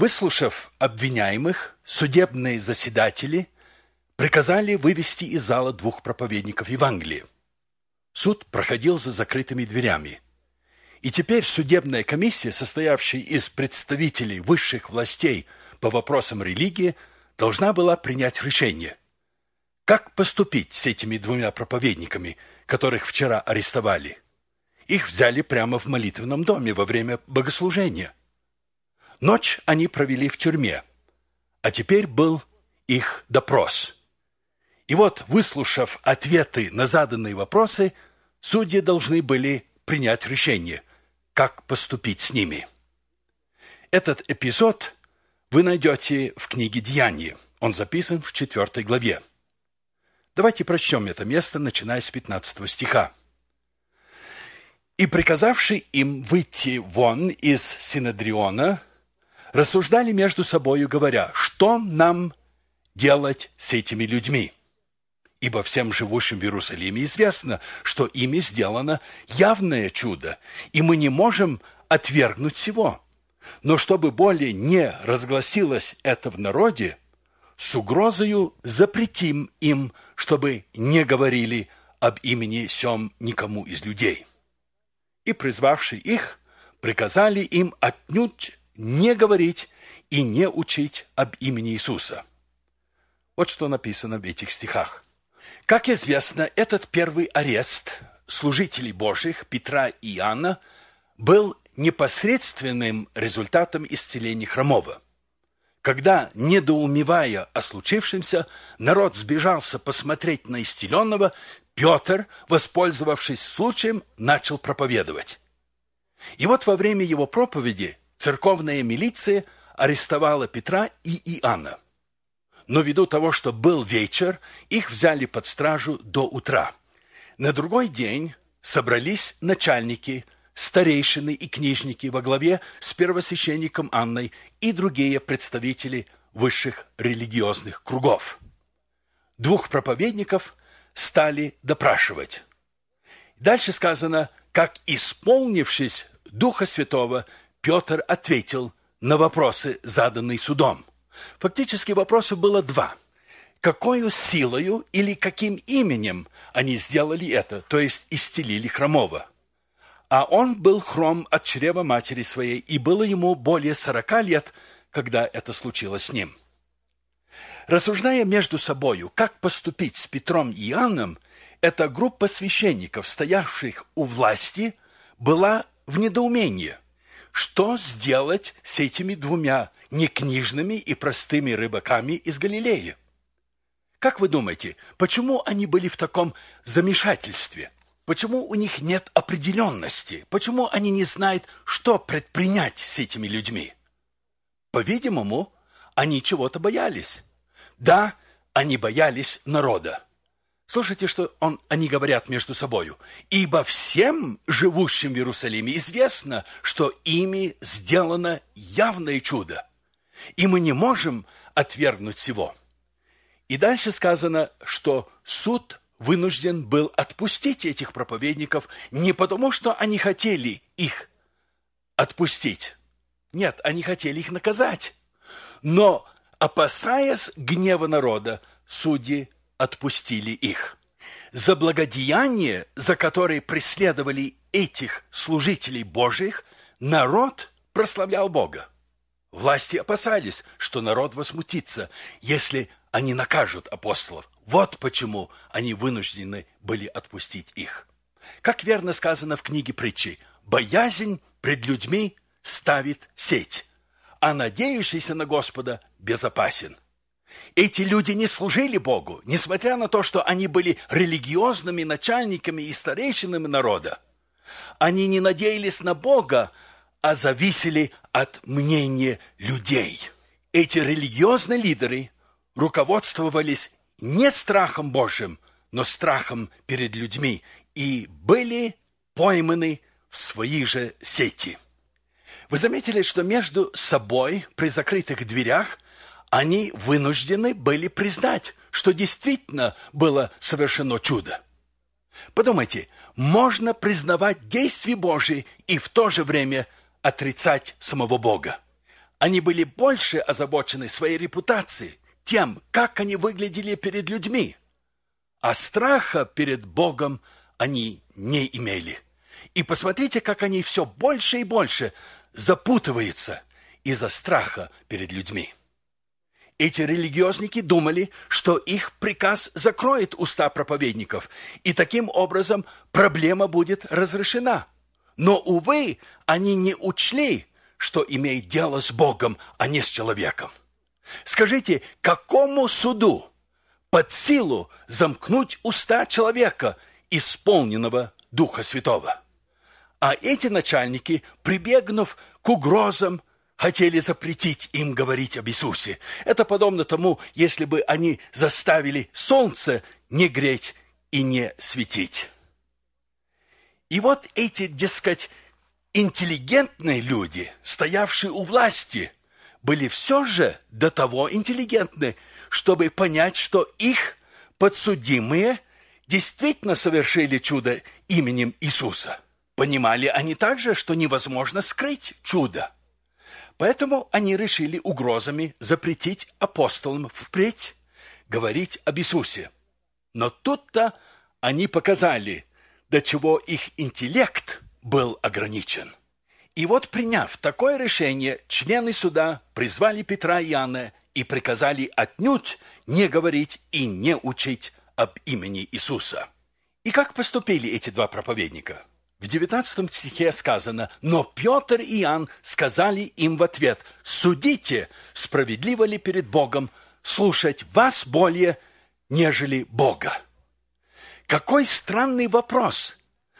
Выслушав обвиняемых, судебные заседатели приказали вывести из зала 2 проповедников Евангелия. Суд проходил за закрытыми дверями. И теперь судебная комиссия, состоявшая из представителей высших властей по вопросам религии, должна была принять решение. Как поступить с этими 2 проповедниками, которых вчера арестовали? Их взяли прямо в молитвенном доме во время богослужения. Ночь они провели в тюрьме, а теперь был их допрос. И вот, выслушав ответы на заданные вопросы, судьи должны были принять решение, как поступить с ними. Этот эпизод вы найдете в книге «Деяния». Он записан в 4 главе. Давайте прочтем это место, начиная с 15 стиха. «И приказавший им выйти вон из Синедриона, рассуждали между собою, говоря, что нам делать с этими людьми? Ибо всем живущим в Иерусалиме известно, что ими сделано явное чудо, и мы не можем отвергнуть сего. Но чтобы более не разгласилось это в народе, с угрозою запретим им, чтобы не говорили об имени сем никому из людей. И, призвавши их, приказали им отнюдь не говорить и не учить об имени Иисуса». Вот что написано в этих стихах. Как известно, этот первый арест служителей Божьих Петра и Иоанна был непосредственным результатом исцеления хромого. Когда, недоумевая о случившемся, народ сбежался посмотреть на исцеленного, Петр, воспользовавшись случаем, начал проповедовать. И вот во время его проповеди церковная милиция арестовала Петра и Иоанна. Но ввиду того, что был вечер, их взяли под стражу до утра. На другой день собрались начальники, старейшины и книжники во главе с первосвященником Анной и другие представители высших религиозных кругов. 2 проповедников стали допрашивать. Дальше сказано, как, исполнившись Духа Святого, Петр ответил на вопросы, заданные судом. Фактически вопросов было 2. Какою силою или каким именем они сделали это, то есть исцелили хромого? А он был хром от чрева матери своей, и было ему более 40 лет, когда это случилось с ним. Рассуждая между собою, как поступить с Петром и Иоанном, эта группа священников, стоявших у власти, была в недоумении. Что сделать с этими 2 некнижными и простыми рыбаками из Галилеи? Как вы думаете, почему они были в таком замешательстве? Почему у них нет определенности? Почему они не знают, что предпринять с этими людьми? По-видимому, они чего-то боялись. Да, они боялись народа. Слушайте, что они говорят между собою. «Ибо всем живущим в Иерусалиме известно, что ими сделано явное чудо, и мы не можем отвергнуть сего». И дальше сказано, что суд вынужден был отпустить этих проповедников не потому, что они хотели их отпустить. Нет, они хотели их наказать. Но, опасаясь гнева народа, судьи отпустили их. За благодеяние, за которое преследовали этих служителей Божьих, народ прославлял Бога. Власти опасались, что народ возмутится, если они накажут апостолов. Вот почему они вынуждены были отпустить их. Как верно сказано в книге притчи, «Боязнь пред людьми ставит сеть, а надеющийся на Господа безопасен». Эти люди не служили Богу, несмотря на то, что они были религиозными начальниками и старейшинами народа. Они не надеялись на Бога, а зависели от мнения людей. Эти религиозные лидеры руководствовались не страхом Божьим, но страхом перед людьми и были пойманы в свои же сети. Вы заметили, что между собой при закрытых дверях они вынуждены были признать, что действительно было совершено чудо. Подумайте, можно признавать действия Божьи и в то же время отрицать самого Бога. Они были больше озабочены своей репутацией, тем, как они выглядели перед людьми. А страха перед Богом они не имели. И посмотрите, как они все больше и больше запутываются из-за страха перед людьми. Эти религиозники думали, что их приказ закроет уста проповедников, и таким образом проблема будет разрешена. Но, увы, они не учли, что имеет дело с Богом, а не с человеком. Скажите, какому суду под силу замкнуть уста человека, исполненного Духа Святого? А эти начальники, прибегнув к угрозам, хотели запретить им говорить об Иисусе. Это подобно тому, если бы они заставили солнце не греть и не светить. И вот эти, дескать, интеллигентные люди, стоявшие у власти, были все же до того интеллигентны, чтобы понять, что их подсудимые действительно совершили чудо именем Иисуса. Понимали они также, что невозможно скрыть чудо. Поэтому они решили угрозами запретить апостолам впредь говорить об Иисусе. Но тут-то они показали, до чего их интеллект был ограничен. И вот, приняв такое решение, члены суда призвали Петра и Иоанна и приказали отнюдь не говорить и не учить об имени Иисуса. И как поступили эти два проповедника? В 19 стихе сказано: «Но Петр и Иоанн сказали им в ответ: судите, справедливо ли перед Богом слушать вас более, нежели Бога». Какой странный вопрос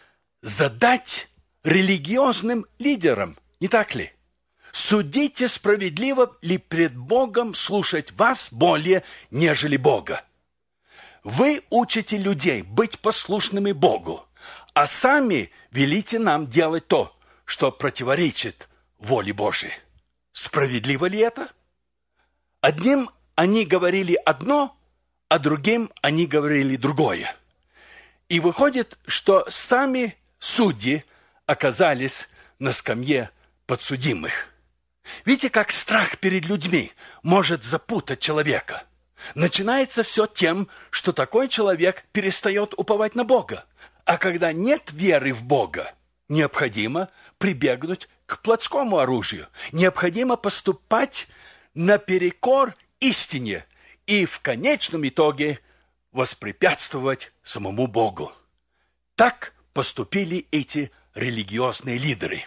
задать религиозным лидерам, не так ли? Судите, справедливо ли пред Богом слушать вас более, нежели Бога. Вы учите людей быть послушными Богу, а сами велите нам делать то, что противоречит воле Божией. Справедливо ли это? Одним они говорили одно, а другим они говорили другое. И выходит, что сами судьи оказались на скамье подсудимых. Видите, как страх перед людьми может запутать человека. Начинается все тем, что такой человек перестает уповать на Бога. А когда нет веры в Бога, необходимо прибегнуть к плотскому оружию. Необходимо поступать наперекор истине и в конечном итоге воспрепятствовать самому Богу. Так поступили эти религиозные лидеры.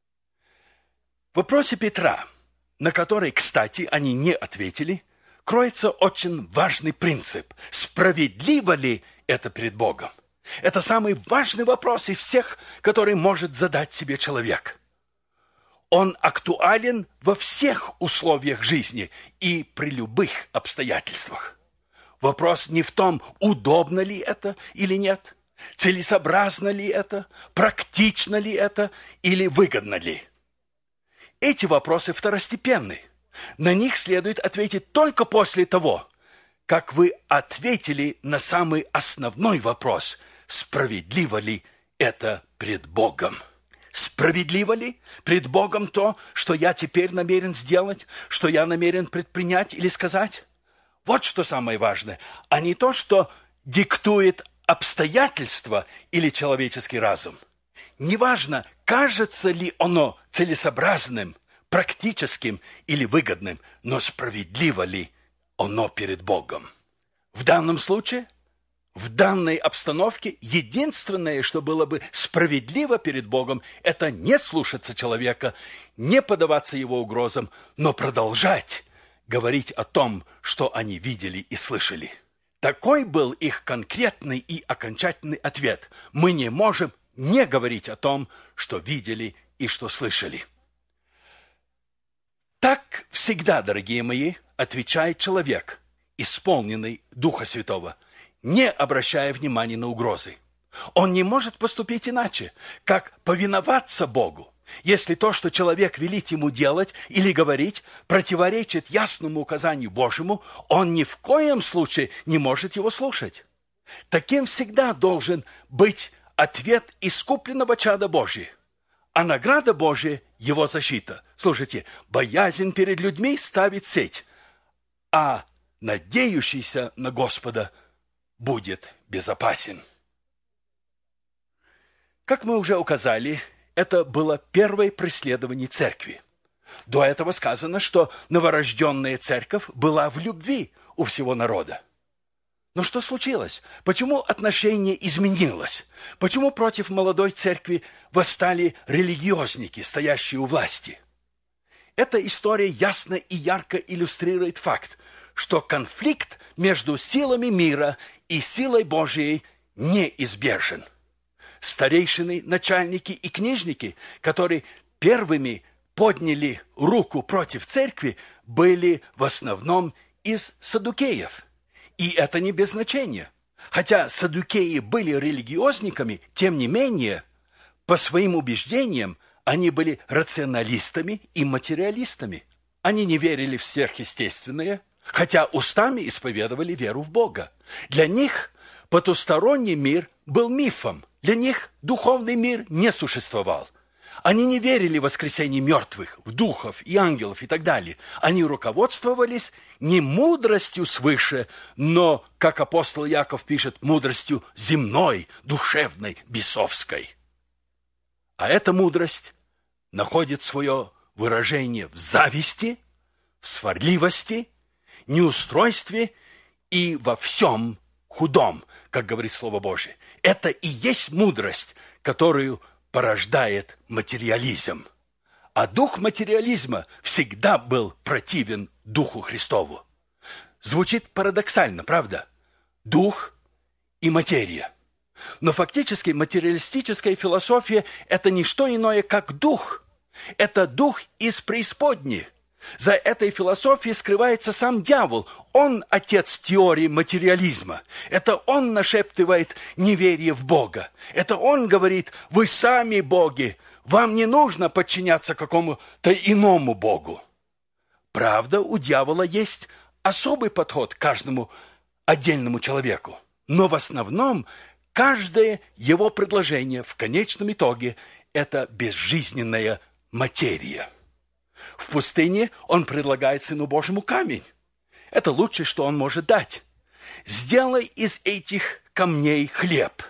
В вопросе Петра, на который, кстати, они не ответили, кроется очень важный принцип. Справедливо ли это перед Богом? Это самый важный вопрос из всех, который может задать себе человек. Он актуален во всех условиях жизни и при любых обстоятельствах. Вопрос не в том, удобно ли это или нет, целесообразно ли это, практично ли это или выгодно ли. Эти вопросы второстепенны. На них следует ответить только после того, как вы ответили на самый основной вопрос – справедливо ли это пред Богом? Справедливо ли пред Богом то, что я теперь намерен сделать, что я намерен предпринять или сказать? Вот что самое важное, а не то, что диктует обстоятельства или человеческий разум. Неважно, кажется ли оно целесообразным, практическим или выгодным, но справедливо ли оно перед Богом. В данном случае, в данной обстановке, единственное, что было бы справедливо перед Богом, это не слушаться человека, не поддаваться его угрозам, но продолжать говорить о том, что они видели и слышали. Такой был их конкретный и окончательный ответ. Мы не можем не говорить о том, что видели и что слышали. Так всегда, дорогие мои, отвечает человек, исполненный Духа Святого, не обращая внимания на угрозы. Он не может поступить иначе, как повиноваться Богу, если то, что человек велит ему делать или говорить, противоречит ясному указанию Божьему, он ни в коем случае не может его слушать. Таким всегда должен быть ответ искупленного чада Божьего. а награда Божия – его защита. Слушайте, боязнь перед людьми ставит сеть, а надеющийся на Господа будет безопасен. Как мы уже указали, это было первое преследование церкви. До этого сказано, что новорожденная церковь была в любви у всего народа. Но что случилось? Почему отношение изменилось? Почему против молодой церкви восстали религиозники, стоящие у власти? Эта история ясно и ярко иллюстрирует факт, что конфликт между силами мира и силой Божией неизбежен. Старейшины, начальники и книжники, которые первыми подняли руку против церкви, были в основном из саддукеев. И это не без значения. Хотя саддукеи были религиозниками, тем не менее, по своим убеждениям, они были рационалистами и материалистами. Они не верили в сверхъестественное, хотя устами исповедовали веру в Бога. Для них потусторонний мир был мифом. Для них духовный мир не существовал. Они не верили в воскресение мертвых, в духов и ангелов и так далее. Они руководствовались не мудростью свыше, но, как апостол Яков пишет, мудростью земной, душевной, бесовской. А эта мудрость находит свое выражение в зависти, в сварливости, неустройстве и во всем худом, как говорит Слово Божие. Это и есть мудрость, которую порождает материализм. А дух материализма всегда был противен Духу Христову. Звучит парадоксально, правда? Дух и материя. Но фактически материалистическая философия – это не что иное, как дух. Это дух из преисподней. За этой философией скрывается сам дьявол. Он отец теории материализма. Это он нашептывает неверие в Бога. Это он говорит: вы сами боги, вам не нужно подчиняться какому-то иному Богу. Правда, у дьявола есть особый подход к каждому отдельному человеку. Но в основном каждое его предложение в конечном итоге – это безжизненная материя. В пустыне он предлагает Сыну Божьему камень. Это лучшее, что он может дать. Сделай из этих камней хлеб.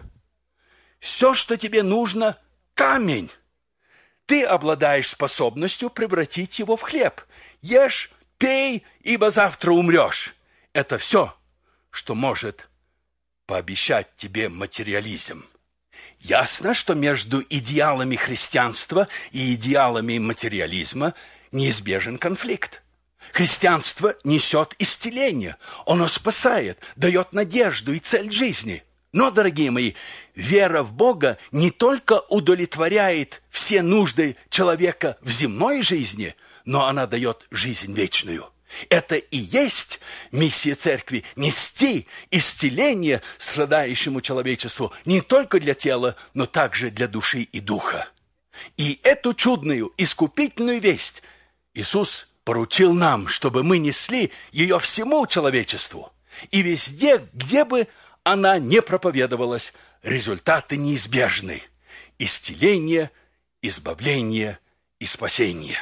Все, что тебе нужно – камень. Ты обладаешь способностью превратить его в хлеб. Ешь, пей, ибо завтра умрешь. Это все, что может пообещать тебе материализм. Ясно, что между идеалами христианства и идеалами материализма неизбежен конфликт. Христианство несет исцеление, оно спасает, дает надежду и цель жизни. Но, дорогие мои, вера в Бога не только удовлетворяет все нужды человека в земной жизни, но она дает жизнь вечную. Это и есть миссия церкви – нести исцеление страдающему человечеству не только для тела, но также для души и духа. И эту чудную, искупительную весть Иисус поручил нам, чтобы мы несли ее всему человечеству. И везде, где бы она не проповедовалась, результаты неизбежны – исцеление, избавление и спасение.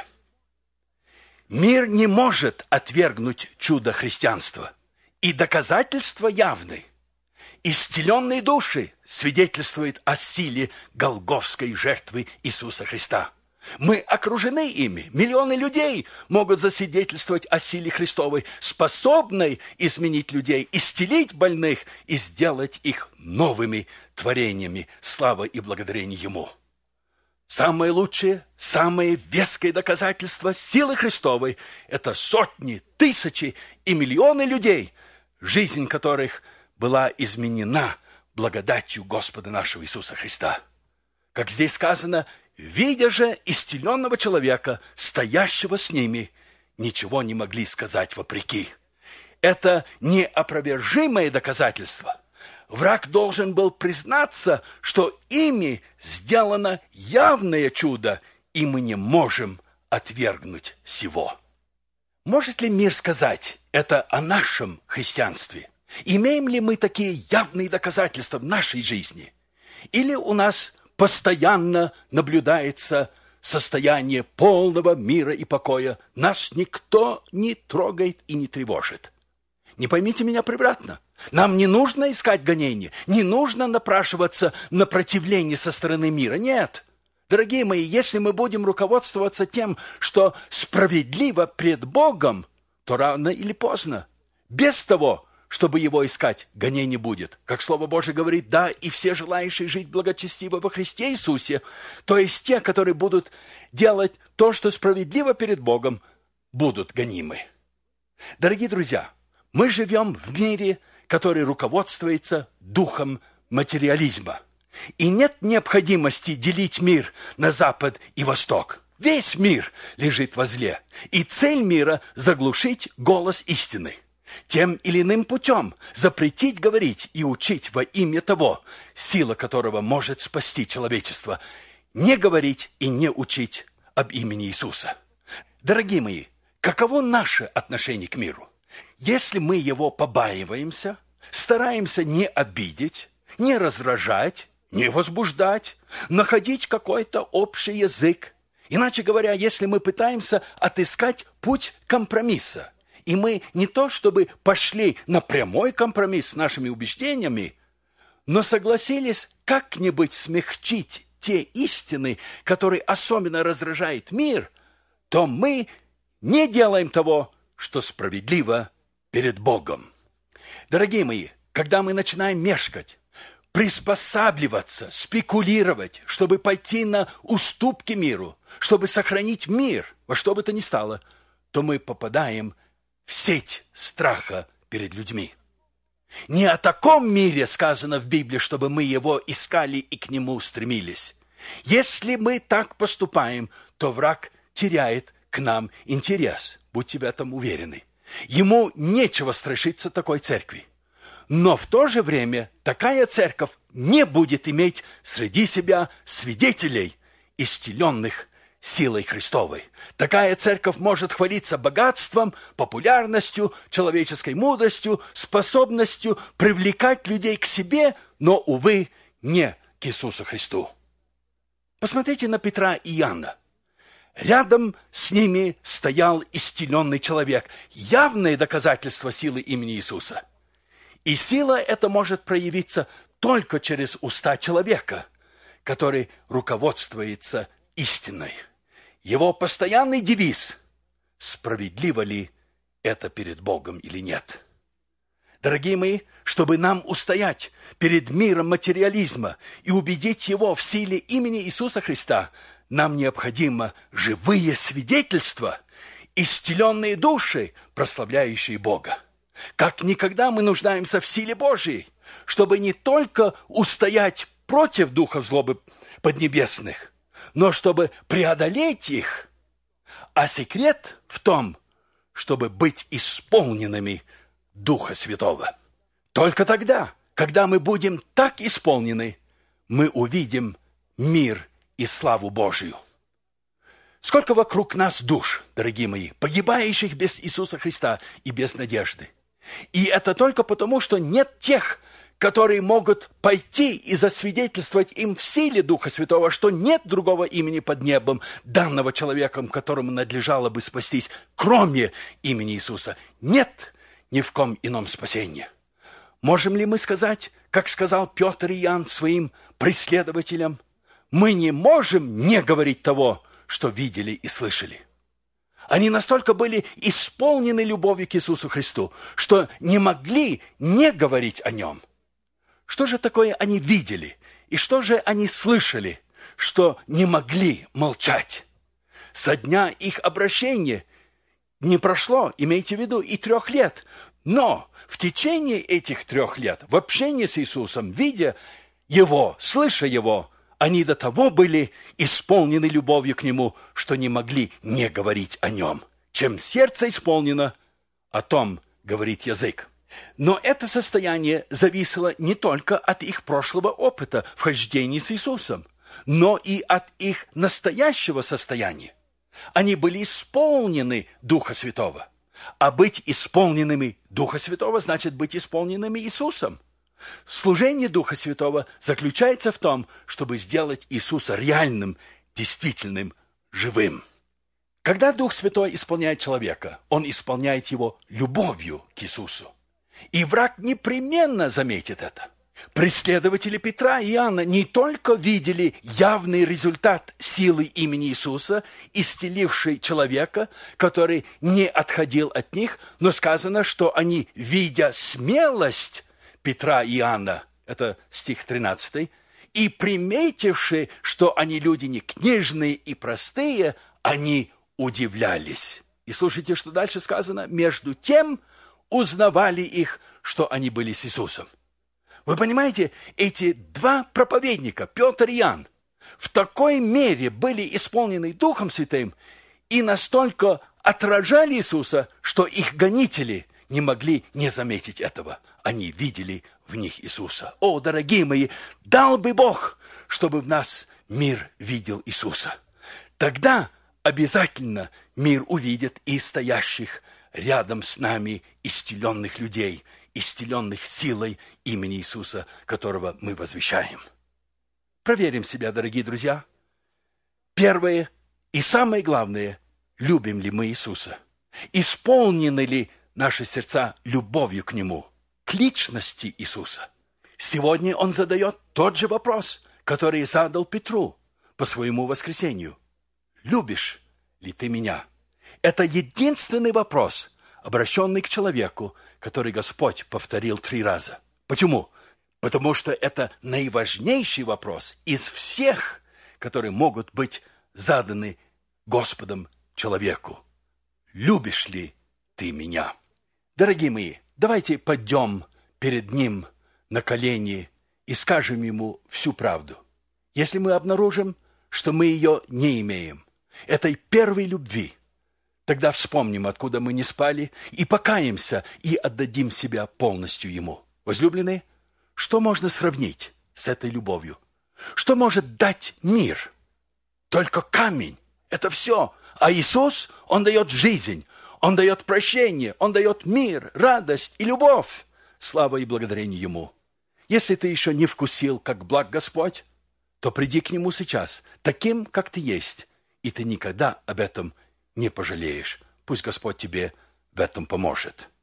Мир не может отвергнуть чудо христианства, и доказательства явны. Исцеленные души свидетельствуют о силе голгофской жертвы Иисуса Христа. Мы окружены ими. Миллионы людей могут засвидетельствовать о силе Христовой, способной изменить людей, исцелить больных и сделать их новыми творениями. Слава и благодарение Ему. Самое лучшее, самое веское доказательство силы Христовой – это сотни, тысячи и миллионы людей, жизнь которых была изменена благодатью Господа нашего Иисуса Христа. Как здесь сказано, видя же исцеленного человека, стоящего с ними, ничего не могли сказать вопреки. Это неопровержимое доказательство. Враг должен был признаться, что ими сделано явное чудо, и мы не можем отвергнуть сего. Может ли мир сказать это о нашем христианстве? Имеем ли мы такие явные доказательства в нашей жизни? Или у нас постоянно наблюдается состояние полного мира и покоя. Нас никто не трогает и не тревожит. Не поймите меня превратно. Нам не нужно искать гонения, не нужно напрашиваться на противление со стороны мира. Нет. Дорогие мои, если мы будем руководствоваться тем, что справедливо пред Богом, то рано или поздно, без того, чтобы его искать, гонений будет. Как Слово Божие говорит, да, и все желающие жить благочестиво во Христе Иисусе, то есть те, которые будут делать то, что справедливо перед Богом, будут гонимы. Дорогие друзья, мы живем в мире, который руководствуется духом материализма. И нет необходимости делить мир на Запад и Восток. Весь мир лежит во зле, и цель мира – заглушить голос истины. Тем или иным путем запретить говорить и учить во имя того, сила которого может спасти человечество, не говорить и не учить об имени Иисуса. Дорогие мои, каково наше отношение к миру? Если мы его побаиваемся, стараемся не обидеть, не раздражать, не возбуждать, находить какой-то общий язык, иначе говоря, если мы пытаемся отыскать путь компромисса, и мы не то чтобы пошли на прямой компромисс с нашими убеждениями, но согласились как-нибудь смягчить те истины, которые особенно раздражают мир, то мы не делаем того, что справедливо перед Богом. Дорогие мои, когда мы начинаем мешкать, приспосабливаться, спекулировать, чтобы пойти на уступки миру, чтобы сохранить мир, во что бы то ни стало, то мы попадаем в сеть страха перед людьми. Не о таком мире сказано в Библии, чтобы мы его искали и к нему стремились. Если мы так поступаем, то враг теряет к нам интерес. Будьте в этом уверены. Ему нечего страшиться такой церкви. Но в то же время такая церковь не будет иметь среди себя свидетелей, исцеленных силой Христовой. Такая церковь может хвалиться богатством, популярностью, человеческой мудростью, способностью привлекать людей к себе, но, увы, не к Иисусу Христу. Посмотрите на Петра и Иоанна. Рядом с ними стоял исцеленный человек, явное доказательство силы имени Иисуса. И сила эта может проявиться только через уста человека, который руководствуется истиной. Его постоянный девиз – справедливо ли это перед Богом или нет. Дорогие мои, чтобы нам устоять перед миром материализма и убедить его в силе имени Иисуса Христа, нам необходимо живые свидетельства, исцеленные души, прославляющие Бога. Как никогда мы нуждаемся в силе Божьей, чтобы не только устоять против духов злобы поднебесных, но чтобы преодолеть их. А секрет в том, чтобы быть исполненными Духа Святого. Только тогда, когда мы будем так исполнены, мы увидим мир и славу Божию. Сколько вокруг нас душ, дорогие мои, погибающих без Иисуса Христа и без надежды. И это только потому, что нет тех, которые могут пойти и засвидетельствовать им в силе Духа Святого, что нет другого имени под небом, данного человеком, которому надлежало бы спастись, кроме имени Иисуса. Нет ни в ком ином спасения. Можем ли мы сказать, как сказал Петр и Иоанн своим преследователям, мы не можем не говорить того, что видели и слышали. Они настолько были исполнены любовью к Иисусу Христу, что не могли не говорить о Нем. Что же такое они видели? И что же они слышали, что не могли молчать? Со дня их обращения не прошло, имейте в виду, и 3 лет. Но в течение этих 3 лет, в общении с Иисусом, видя Его, слыша Его, они до того были исполнены любовью к Нему, что не могли не говорить о Нем. Чем сердце исполнено, о том говорит язык. Но это состояние зависело не только от их прошлого опыта в хождении с Иисусом, но и от их настоящего состояния. Они были исполнены Духа Святого. А быть исполненными Духа Святого значит быть исполненными Иисусом. Служение Духа Святого заключается в том, чтобы сделать Иисуса реальным, действительным, живым. Когда Дух Святой исполняет человека, Он исполняет его любовью к Иисусу. И враг непременно заметит это. Преследователи Петра и Иоанна не только видели явный результат силы имени Иисуса, исцелившей человека, который не отходил от них, но сказано, что они, видя смелость Петра и Иоанна, это стих 13, и приметивши, что они люди не книжные и простые, они удивлялись. И слушайте, что дальше сказано. Между тем узнавали их, что они были с Иисусом. Вы понимаете, эти два проповедника, Петр и Иоанн, в такой мере были исполнены Духом Святым и настолько отражали Иисуса, что их гонители не могли не заметить этого. Они видели в них Иисуса. О, дорогие мои, дал бы Бог, чтобы в нас мир видел Иисуса. Тогда обязательно мир увидит и стоящих рядом с нами исцеленных людей, исцеленных силой имени Иисуса, которого мы возвещаем. Проверим себя, дорогие друзья. Первое и самое главное, любим ли мы Иисуса? Исполнены ли наши сердца любовью к Нему, к личности Иисуса? Сегодня Он задает тот же вопрос, который задал Петру по своему воскресению. Любишь ли ты меня? Это единственный вопрос, обращенный к человеку, который Господь повторил 3 раза. Почему? Потому что это наиважнейший вопрос из всех, которые могут быть заданы Господом человеку. Любишь ли ты меня? Дорогие мои, давайте пойдем перед Ним на колени и скажем Ему всю правду. Если мы обнаружим, что мы ее не имеем, этой первой любви, тогда вспомним, откуда мы не спали, и покаемся, и отдадим себя полностью Ему. Возлюбленные, что можно сравнить с этой любовью? Что может дать мир? Только камень. Это все. А Иисус, Он дает жизнь, Он дает прощение, Он дает мир, радость и любовь. Слава и благодарение Ему. Если ты еще не вкусил, как благ Господь, то приди к Нему сейчас, таким, как ты есть, и ты никогда об этом не пожалеешь. Пусть Господь тебе в этом поможет.